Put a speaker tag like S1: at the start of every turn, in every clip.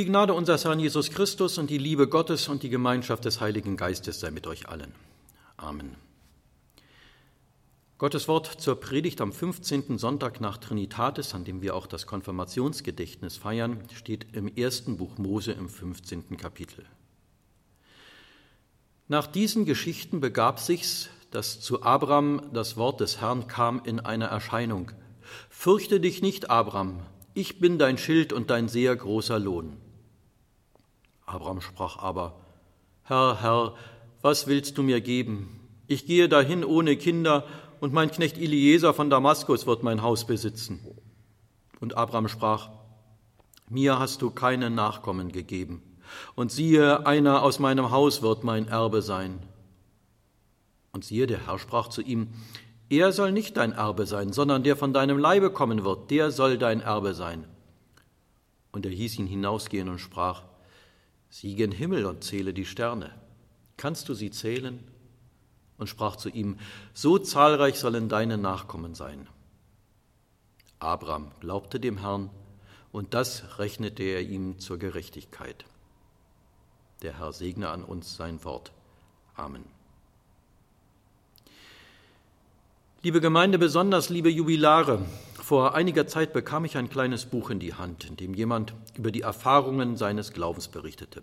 S1: Die Gnade unseres Herrn Jesus Christus und die Liebe Gottes und die Gemeinschaft des Heiligen Geistes sei mit euch allen. Amen. Gottes Wort zur Predigt am 15. Sonntag nach Trinitatis, an dem wir auch das Konfirmationsgedächtnis feiern, steht im 1. Buch Mose im 15. Kapitel. Nach diesen Geschichten begab sich's, dass zu Abram das Wort des Herrn kam in einer Erscheinung. Fürchte dich nicht, Abram, ich bin dein Schild und dein sehr großer Lohn. Abram sprach aber: Herr, was willst du mir geben? Ich gehe dahin ohne Kinder, und mein Knecht Eliezer von Damaskus wird mein Haus besitzen. Und Abram sprach: Mir hast du keine Nachkommen gegeben, und siehe, einer aus meinem Haus wird mein Erbe sein. Und siehe, der Herr sprach zu ihm: Er soll nicht dein Erbe sein, sondern der von deinem Leibe kommen wird, der soll dein Erbe sein. Und er hieß ihn hinausgehen und sprach: Sieh gen Himmel und zähle die Sterne. Kannst du sie zählen? Und sprach zu ihm: So zahlreich sollen deine Nachkommen sein. Abram glaubte dem Herrn, und das rechnete er ihm zur Gerechtigkeit. Der Herr segne an uns sein Wort. Amen. Liebe Gemeinde, besonders liebe Jubilare, vor einiger Zeit bekam ich ein kleines Buch in die Hand, in dem jemand über die Erfahrungen seines Glaubens berichtete.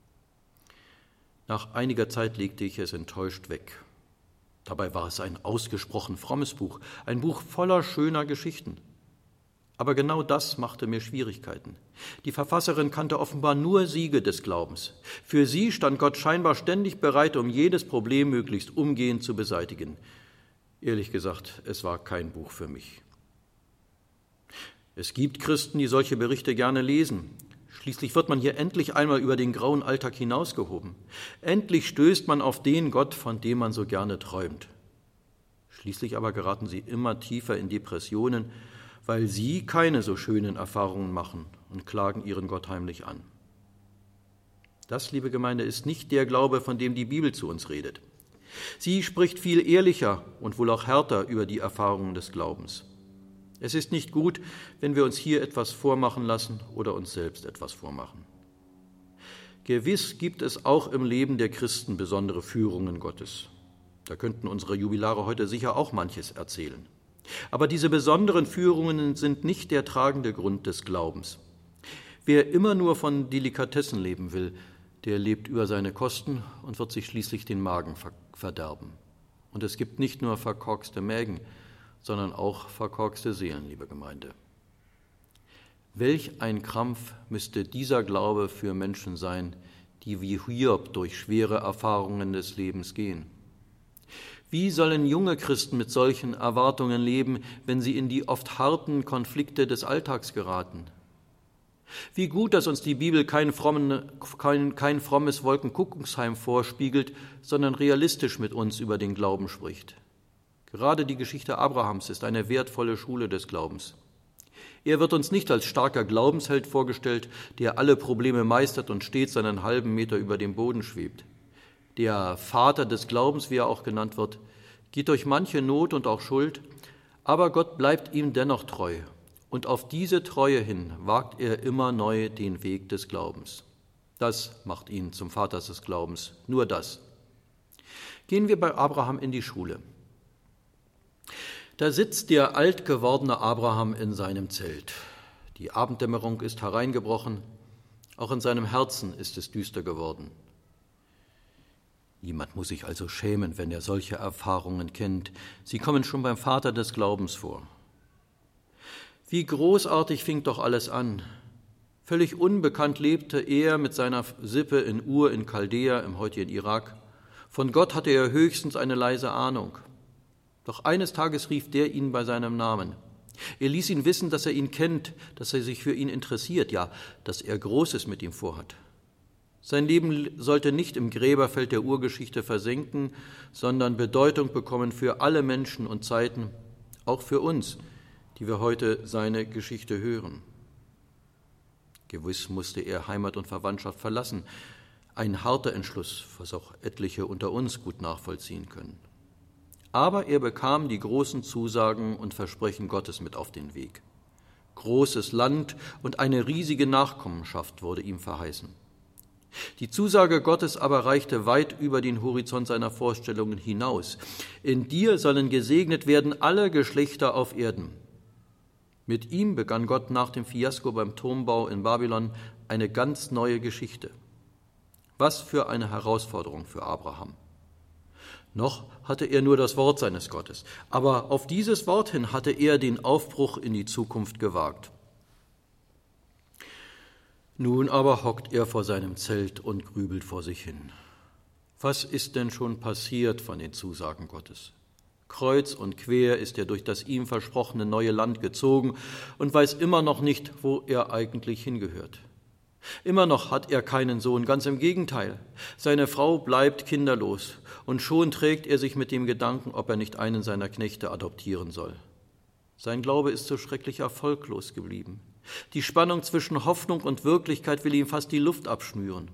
S1: Nach einiger Zeit legte ich es enttäuscht weg. Dabei war es ein ausgesprochen frommes Buch, ein Buch voller schöner Geschichten. Aber genau das machte mir Schwierigkeiten. Die Verfasserin kannte offenbar nur Siege des Glaubens. Für sie stand Gott scheinbar ständig bereit, um jedes Problem möglichst umgehend zu beseitigen. Ehrlich gesagt, es war kein Buch für mich. Es gibt Christen, die solche Berichte gerne lesen. Schließlich wird man hier endlich einmal über den grauen Alltag hinausgehoben. Endlich stößt man auf den Gott, von dem man so gerne träumt. Schließlich aber geraten sie immer tiefer in Depressionen, weil sie keine so schönen Erfahrungen machen und klagen ihren Gott heimlich an. Das, liebe Gemeinde, ist nicht der Glaube, von dem die Bibel zu uns redet. Sie spricht viel ehrlicher und wohl auch härter über die Erfahrungen des Glaubens. Es ist nicht gut, wenn wir uns hier etwas vormachen lassen oder uns selbst etwas vormachen. Gewiss gibt es auch im Leben der Christen besondere Führungen Gottes. Da könnten unsere Jubilare heute sicher auch manches erzählen. Aber diese besonderen Führungen sind nicht der tragende Grund des Glaubens. Wer immer nur von Delikatessen leben will, der lebt über seine Kosten und wird sich schließlich den Magen verderben. Und es gibt nicht nur verkorkste Mägen, sondern auch verkorkste Seelen, liebe Gemeinde. Welch ein Krampf müsste dieser Glaube für Menschen sein, die wie Hiob durch schwere Erfahrungen des Lebens gehen. Wie sollen junge Christen mit solchen Erwartungen leben, wenn sie in die oft harten Konflikte des Alltags geraten? Wie gut, dass uns die Bibel kein frommes Wolkenkuckucksheim vorspiegelt, sondern realistisch mit uns über den Glauben spricht. Gerade die Geschichte Abrahams ist eine wertvolle Schule des Glaubens. Er wird uns nicht als starker Glaubensheld vorgestellt, der alle Probleme meistert und stets einen halben Meter über dem Boden schwebt. Der Vater des Glaubens, wie er auch genannt wird, geht durch manche Not und auch Schuld, aber Gott bleibt ihm dennoch treu. Und auf diese Treue hin wagt er immer neu den Weg des Glaubens. Das macht ihn zum Vater des Glaubens, nur das. Gehen wir bei Abraham in die Schule. Da sitzt der alt gewordene Abraham in seinem Zelt. Die Abenddämmerung ist hereingebrochen, auch in seinem Herzen ist es düster geworden. Niemand muss sich also schämen, wenn er solche Erfahrungen kennt. Sie kommen schon beim Vater des Glaubens vor. Wie großartig fing doch alles an. Völlig unbekannt lebte er mit seiner Sippe in Ur in Chaldea im heutigen Irak. Von Gott hatte er höchstens eine leise Ahnung. Doch eines Tages rief der ihn bei seinem Namen. Er ließ ihn wissen, dass er ihn kennt, dass er sich für ihn interessiert, ja, dass er Großes mit ihm vorhat. Sein Leben sollte nicht im Gräberfeld der Urgeschichte versinken, sondern Bedeutung bekommen für alle Menschen und Zeiten, auch für uns, die wir heute seine Geschichte hören. Gewiss musste er Heimat und Verwandtschaft verlassen. Ein harter Entschluss, was auch etliche unter uns gut nachvollziehen können. Aber er bekam die großen Zusagen und Versprechen Gottes mit auf den Weg. Großes Land und eine riesige Nachkommenschaft wurde ihm verheißen. Die Zusage Gottes aber reichte weit über den Horizont seiner Vorstellungen hinaus. In dir sollen gesegnet werden alle Geschlechter auf Erden. Mit ihm begann Gott nach dem Fiasko beim Turmbau in Babylon eine ganz neue Geschichte. Was für eine Herausforderung für Abraham. Noch hatte er nur das Wort seines Gottes, aber auf dieses Wort hin hatte er den Aufbruch in die Zukunft gewagt. Nun aber hockt er vor seinem Zelt und grübelt vor sich hin. Was ist denn schon passiert von den Zusagen Gottes? Kreuz und quer ist er durch das ihm versprochene neue Land gezogen und weiß immer noch nicht, wo er eigentlich hingehört. Immer noch hat er keinen Sohn, ganz im Gegenteil. Seine Frau bleibt kinderlos und schon trägt er sich mit dem Gedanken, ob er nicht einen seiner Knechte adoptieren soll. Sein Glaube ist so schrecklich erfolglos geblieben. Die Spannung zwischen Hoffnung und Wirklichkeit will ihm fast die Luft abschnüren.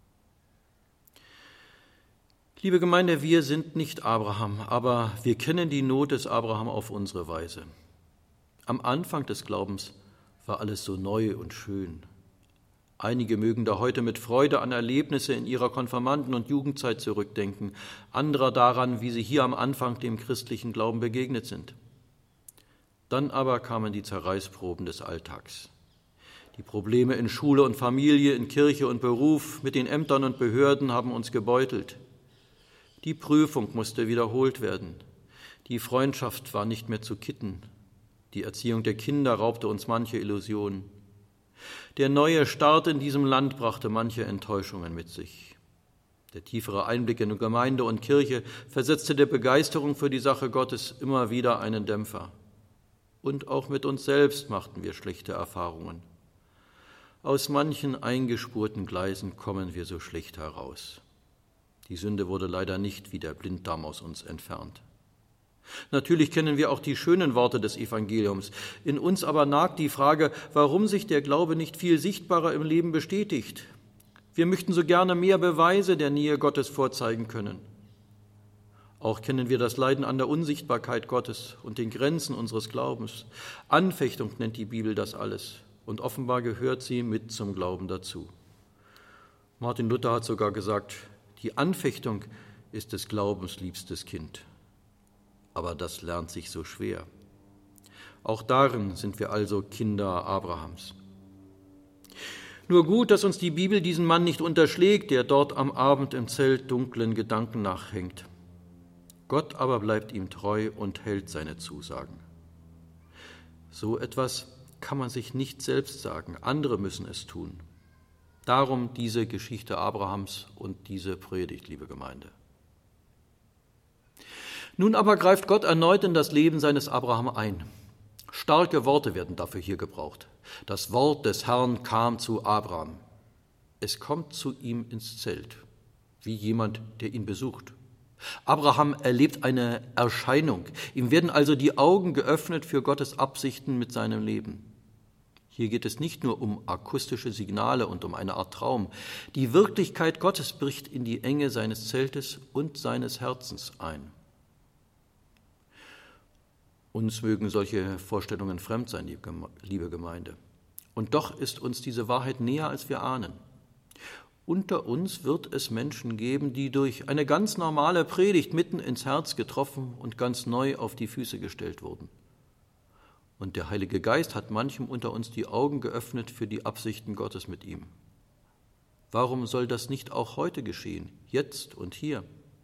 S1: Liebe Gemeinde, wir sind nicht Abraham, aber wir kennen die Not des Abraham auf unsere Weise. Am Anfang des Glaubens war alles so neu und schön. Einige mögen da heute mit Freude an Erlebnisse in ihrer Konfirmanden- und Jugendzeit zurückdenken, andere daran, wie sie hier am Anfang dem christlichen Glauben begegnet sind. Dann aber kamen die Zerreißproben des Alltags. Die Probleme in Schule und Familie, in Kirche und Beruf, mit den Ämtern und Behörden haben uns gebeutelt. Die Prüfung musste wiederholt werden. Die Freundschaft war nicht mehr zu kitten. Die Erziehung der Kinder raubte uns manche Illusionen. Der neue Start in diesem Land brachte manche Enttäuschungen mit sich. Der tiefere Einblick in Gemeinde und Kirche versetzte der Begeisterung für die Sache Gottes immer wieder einen Dämpfer. Und auch mit uns selbst machten wir schlechte Erfahrungen. Aus manchen eingespurten Gleisen kommen wir so schlecht heraus. Die Sünde wurde leider nicht wie der Blinddarm aus uns entfernt. Natürlich kennen wir auch die schönen Worte des Evangeliums. In uns aber nagt die Frage, warum sich der Glaube nicht viel sichtbarer im Leben bestätigt. Wir möchten so gerne mehr Beweise der Nähe Gottes vorzeigen können. Auch kennen wir das Leiden an der Unsichtbarkeit Gottes und den Grenzen unseres Glaubens. Anfechtung nennt die Bibel das alles, und offenbar gehört sie mit zum Glauben dazu. Martin Luther hat sogar gesagt, die Anfechtung ist des Glaubens liebstes Kind. Aber das lernt sich so schwer. Auch darin sind wir also Kinder Abrahams. Nur gut, dass uns die Bibel diesen Mann nicht unterschlägt, der dort am Abend im Zelt dunklen Gedanken nachhängt. Gott aber bleibt ihm treu und hält seine Zusagen. So etwas kann man sich nicht selbst sagen, andere müssen es tun. Darum diese Geschichte Abrahams und diese Predigt, liebe Gemeinde. Nun aber greift Gott erneut in das Leben seines Abraham ein. Starke Worte werden dafür hier gebraucht. Das Wort des Herrn kam zu Abraham. Es kommt zu ihm ins Zelt, wie jemand, der ihn besucht. Abraham erlebt eine Erscheinung. Ihm werden also die Augen geöffnet für Gottes Absichten mit seinem Leben. Hier geht es nicht nur um akustische Signale und um eine Art Traum. Die Wirklichkeit Gottes bricht in die Enge seines Zeltes und seines Herzens ein. Uns mögen solche Vorstellungen fremd sein, liebe Gemeinde. Und doch ist uns diese Wahrheit näher, als wir ahnen. Unter uns wird es Menschen geben, die durch eine ganz normale Predigt mitten ins Herz getroffen und ganz neu auf die Füße gestellt wurden. Und der Heilige Geist hat manchem unter uns die Augen geöffnet für die Absichten Gottes mit ihm. Warum soll das nicht auch heute geschehen, jetzt und hier?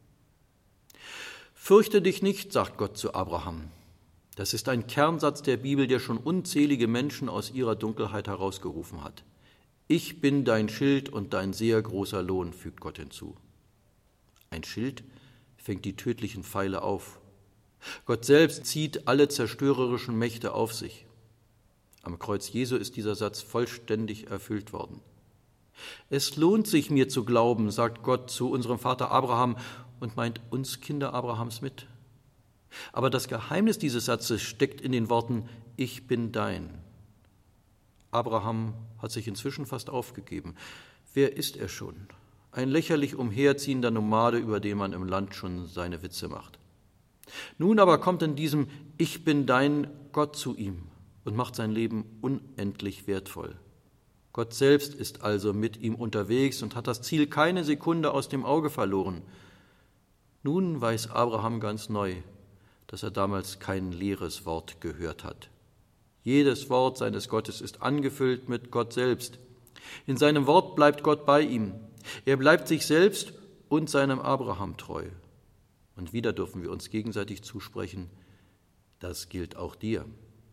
S1: Fürchte dich nicht, sagt Gott zu Abraham. Das ist ein Kernsatz der Bibel, der schon unzählige Menschen aus ihrer Dunkelheit herausgerufen hat. Ich bin dein Schild und dein sehr großer Lohn, fügt Gott hinzu. Ein Schild fängt die tödlichen Pfeile auf. Gott selbst zieht alle zerstörerischen Mächte auf sich. Am Kreuz Jesu ist dieser Satz vollständig erfüllt worden. Es lohnt sich, mir zu glauben, sagt Gott zu unserem Vater Abraham und meint uns Kinder Abrahams mit. Aber das Geheimnis dieses Satzes steckt in den Worten, ich bin dein. Abraham hat sich inzwischen fast aufgegeben. Wer ist er schon? Ein lächerlich umherziehender Nomade, über den man im Land schon seine Witze macht. Nun aber kommt in diesem Ich bin dein Gott zu ihm und macht sein Leben unendlich wertvoll. Gott selbst ist also mit ihm unterwegs und hat das Ziel keine Sekunde aus dem Auge verloren. Nun weiß Abraham ganz neu, dass er damals kein leeres Wort gehört hat. Jedes Wort seines Gottes ist angefüllt mit Gott selbst. In seinem Wort bleibt Gott bei ihm. Er bleibt sich selbst und seinem Abraham treu. Und wieder dürfen wir uns gegenseitig zusprechen, das gilt auch dir.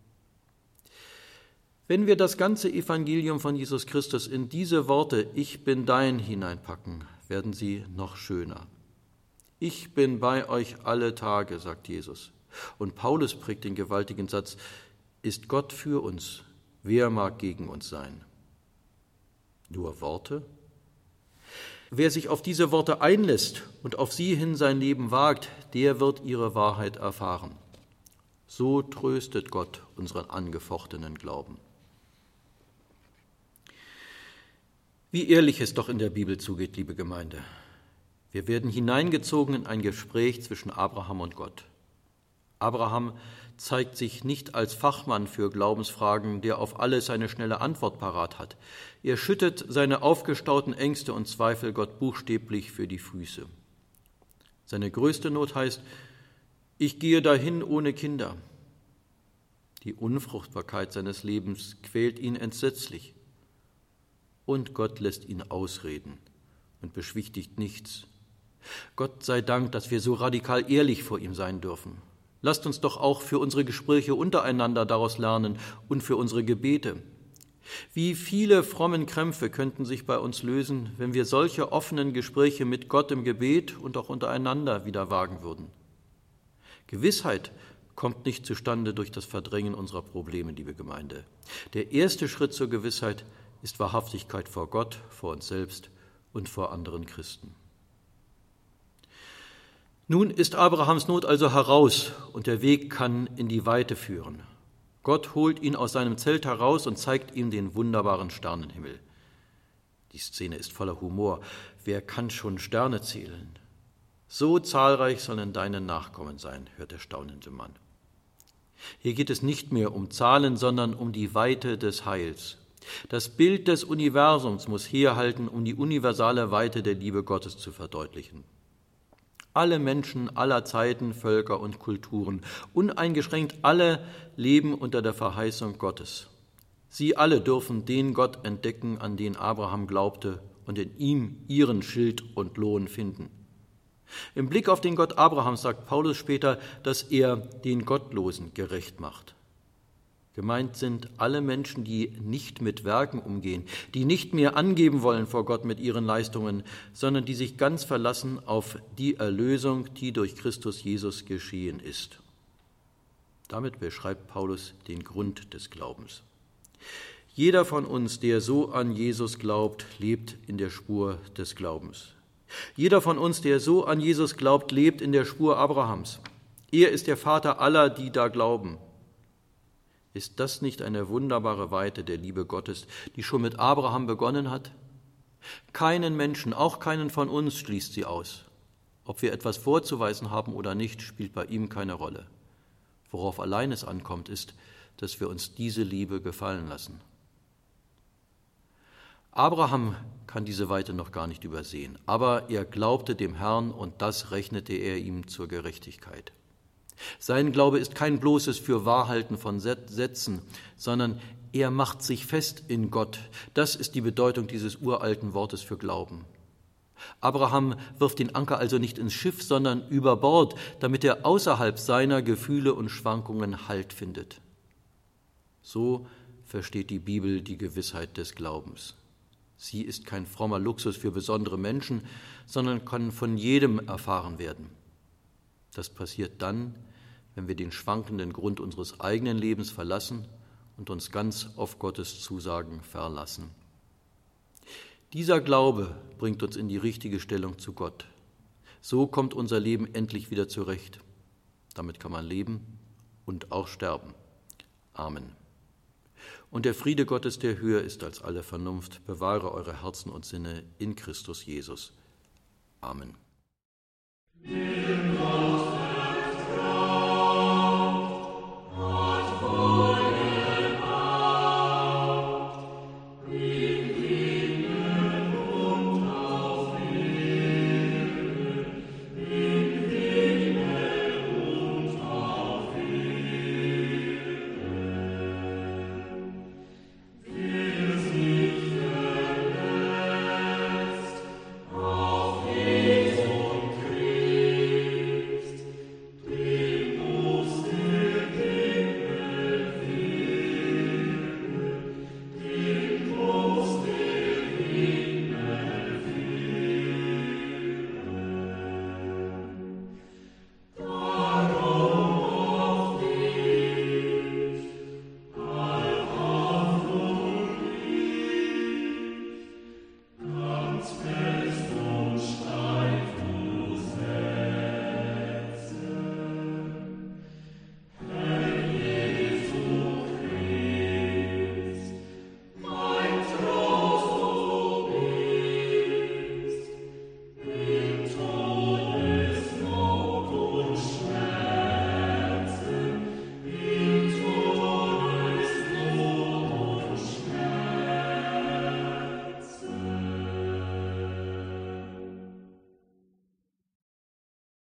S1: Wenn wir das ganze Evangelium von Jesus Christus in diese Worte „Ich bin dein" hineinpacken, werden sie noch schöner. Ich bin bei euch alle Tage, sagt Jesus. Und Paulus prägt den gewaltigen Satz: Ist Gott für uns, wer mag gegen uns sein? Nur Worte? Wer sich auf diese Worte einlässt und auf sie hin sein Leben wagt, der wird ihre Wahrheit erfahren. So tröstet Gott unseren angefochtenen Glauben. Wie ehrlich es doch in der Bibel zugeht, liebe Gemeinde. Wir werden hineingezogen in ein Gespräch zwischen Abraham und Gott. Abraham zeigt sich nicht als Fachmann für Glaubensfragen, der auf alles eine schnelle Antwort parat hat. Er schüttet seine aufgestauten Ängste und Zweifel Gott buchstäblich für die Füße. Seine größte Not heißt: Ich gehe dahin ohne Kinder. Die Unfruchtbarkeit seines Lebens quält ihn entsetzlich. Und Gott lässt ihn ausreden und beschwichtigt nichts. Gott sei Dank, dass wir so radikal ehrlich vor ihm sein dürfen. Lasst uns doch auch für unsere Gespräche untereinander daraus lernen und für unsere Gebete. Wie viele frommen Krämpfe könnten sich bei uns lösen, wenn wir solche offenen Gespräche mit Gott im Gebet und auch untereinander wieder wagen würden. Gewissheit kommt nicht zustande durch das Verdrängen unserer Probleme, liebe Gemeinde. Der erste Schritt zur Gewissheit ist Wahrhaftigkeit vor Gott, vor uns selbst und vor anderen Christen. Nun ist Abrahams Not also heraus und der Weg kann in die Weite führen. Gott holt ihn aus seinem Zelt heraus und zeigt ihm den wunderbaren Sternenhimmel. Die Szene ist voller Humor. Wer kann schon Sterne zählen? So zahlreich sollen deine Nachkommen sein, hört der staunende Mann. Hier geht es nicht mehr um Zahlen, sondern um die Weite des Heils. Das Bild des Universums muss herhalten, um die universale Weite der Liebe Gottes zu verdeutlichen. Alle Menschen aller Zeiten, Völker und Kulturen, uneingeschränkt alle, leben unter der Verheißung Gottes. Sie alle dürfen den Gott entdecken, an den Abraham glaubte, und in ihm ihren Schild und Lohn finden. Im Blick auf den Gott Abrahams sagt Paulus später, dass er den Gottlosen gerecht macht. Gemeint sind alle Menschen, die nicht mit Werken umgehen, die nicht mehr angeben wollen vor Gott mit ihren Leistungen, sondern die sich ganz verlassen auf die Erlösung, die durch Christus Jesus geschehen ist. Damit beschreibt Paulus den Grund des Glaubens. Jeder von uns, der so an Jesus glaubt, lebt in der Spur des Glaubens. Jeder von uns, der so an Jesus glaubt, lebt in der Spur Abrahams. Er ist der Vater aller, die da glauben. Ist das nicht eine wunderbare Weite der Liebe Gottes, die schon mit Abraham begonnen hat? Keinen Menschen, auch keinen von uns, schließt sie aus. Ob wir etwas vorzuweisen haben oder nicht, spielt bei ihm keine Rolle. Worauf allein es ankommt, ist, dass wir uns diese Liebe gefallen lassen. Abraham kann diese Weite noch gar nicht übersehen, aber er glaubte dem Herrn und das rechnete er ihm zur Gerechtigkeit. Sein Glaube ist kein bloßes Fürwahrhalten von Sätzen, sondern er macht sich fest in Gott. Das ist die Bedeutung dieses uralten Wortes für Glauben. Abraham wirft den Anker also nicht ins Schiff, sondern über Bord, damit er außerhalb seiner Gefühle und Schwankungen Halt findet. So versteht die Bibel die Gewissheit des Glaubens. Sie ist kein frommer Luxus für besondere Menschen, sondern kann von jedem erfahren werden. Das passiert dann, wenn wir den schwankenden Grund unseres eigenen Lebens verlassen und uns ganz auf Gottes Zusagen verlassen. Dieser Glaube bringt uns in die richtige Stellung zu Gott. So kommt unser Leben endlich wieder zurecht. Damit kann man leben und auch sterben. Amen. Und der Friede Gottes, der höher ist als alle Vernunft, bewahre eure Herzen und Sinne in Christus Jesus. Amen.
S2: What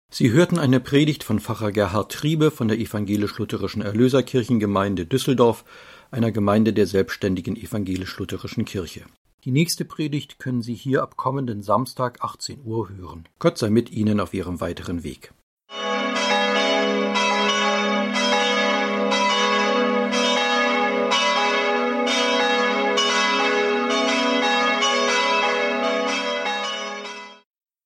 S1: Sie hörten eine Predigt von Pfarrer Gerhard Triebe von der Evangelisch-Lutherischen Erlöserkirchengemeinde Düsseldorf, einer Gemeinde der selbstständigen Evangelisch-Lutherischen Kirche. Die nächste Predigt können Sie hier ab kommenden Samstag 18 Uhr hören. Gott sei mit Ihnen auf Ihrem weiteren Weg.